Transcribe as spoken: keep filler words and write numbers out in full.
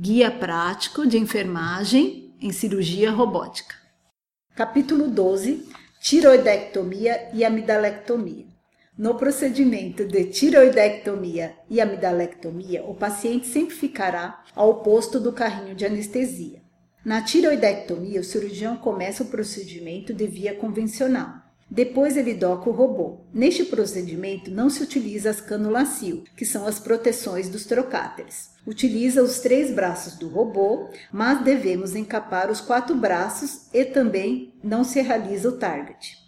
Guia prático de enfermagem em cirurgia robótica. Capítulo doze. Tiroidectomia e amidalectomia. No procedimento de tiroidectomia e amidalectomia, o paciente sempre ficará ao posto do carrinho de anestesia. Na tiroidectomia, o cirurgião começa o procedimento de via convencional. Depois ele doca o robô. Neste procedimento não se utiliza as canula-cio, que são as proteções dos trocáteres. Utiliza os três braços do robô, mas devemos encapar os quatro braços e também não se realiza o target.